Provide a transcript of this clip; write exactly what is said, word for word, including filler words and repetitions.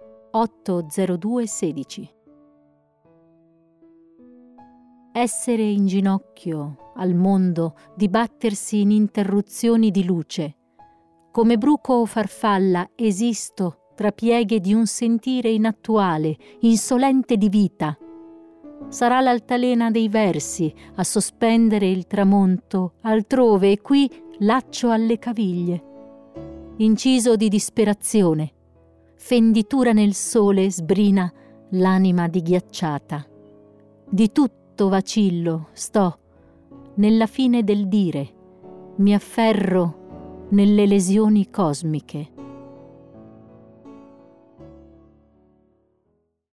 otto zero due sedici. Essere in ginocchio al mondo, dibattersi in interruzioni di luce. Come bruco o farfalla esisto tra pieghe di un sentire inattuale, insolente di vita. Sarà l'altalena dei versi a sospendere il tramonto altrove e qui laccio alle caviglie. Inciso di disperazione, fenditura nel sole sbrina l'anima dighiacciata. Di tutto vacillo sto nella fine del dire, mi afferro nelle lesioni cosmiche.